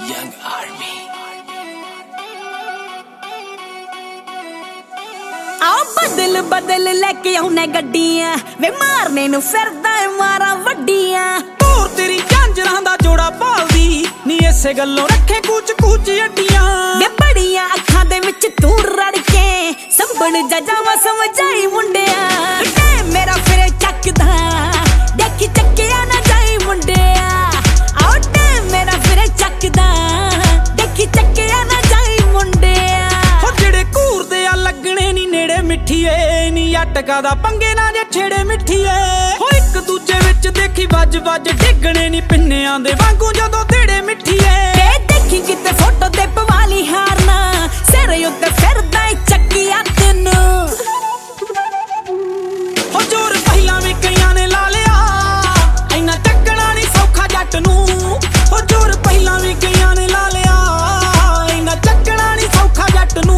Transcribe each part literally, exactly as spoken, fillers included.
Young Army। आओ बदल बदल लेके आउने गड्डियां वे मारने नू फिरदा है मारा वड्डियां तोर तेरी झांजरां दा जोड़ा पालदी नी इसे गल्लों रखे कूच कूच अड्डियां वे बड़ियां अखां दे विच तू रड़ के संभल जा जावा समझाई मुंडिया टाइम मेरा फिरे चकदा देखी चक्किया ना जाई मुंडिया आओ टाइम मेरा फिरे चकदा देखी चक्किया ना जाई मुंडिया हो जेड़े घूरदे आ लगणे नी नेड़े मिठीए नी अटका दा पंगे ना जे छेड़े मिठीए हो एक दूजे विच देखी वज वज डिगणे नी पिन्नियां दे वांगू जदों तेड़े मिठीए ते देखी किते फोटो ते पवाली हारना सिर उत्ते फिरदा चक्किया तैनू हो जोर पहिला भी कईयां ने ला लिया इन्ना चक्कना नी सौखा जट नू हो जोर पहिला भी कईयां ने ला लिया इन्ना चक्कना नी सौखा जट नू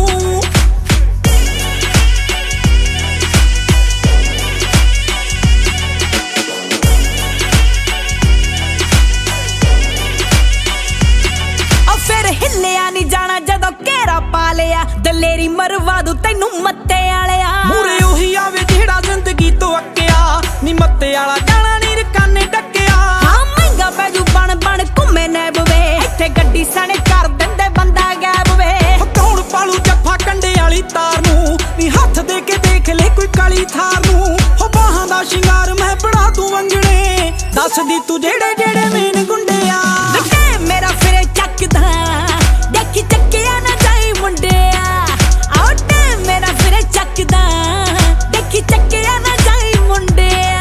हिलिया नी जाना जदों घेरा पा लिया दलेरी मरवा दू तैनू मत्ते आलिया मूरे ओही आवे जेड़ा जिंदगी तो अक्किया नी मत्ते आला जाना नी रकाने डक्किया हाँ महंगा पैजू बन बन घुमे नैब वे इत्थे गड्डी सने कर दिंदे बंदा गैब वे कौन पालू जफ्फा कंडे आली तार नू नी हथ दे के देख ले कोई काली थार नू हो बाहां दा शिंगार मैं बड़ा तू वंगणे दस दी तू जेड़े जेड़े मेन गुंडे आ मेरा फिरे चकदा देखी चक्किया ना जाई मुंडिया आओ टाइम मेरा फिरे चकदा देखी चक्किया ना जाई मुंडिया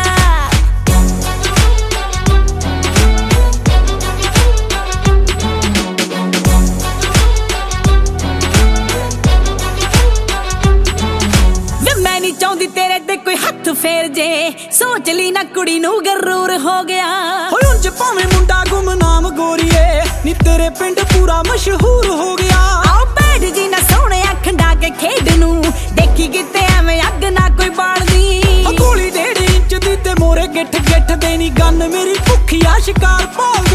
वे मैं नहीं चाहती तेरे ते कोई हथ फेर जे सोच ली ना कुड़ी नू गरूर हो गया होय उंज भावें मुंडा गुमनाम गोरीए नी तेरे पिंड पूरा मशहूर हो गया आओ बैठ जी ना सोने खंडा के खेड नू देखी किते एवें अग ना कोई बालदी गोली डेढ़ इंच दी ते मोरे गिठ गिठ देनी गन मेरी भुखिया शिकार भाल